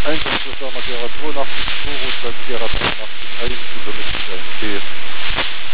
Einsatzbewerber Gera 82 2 und dann Gera 83 1 übermitteln ein B.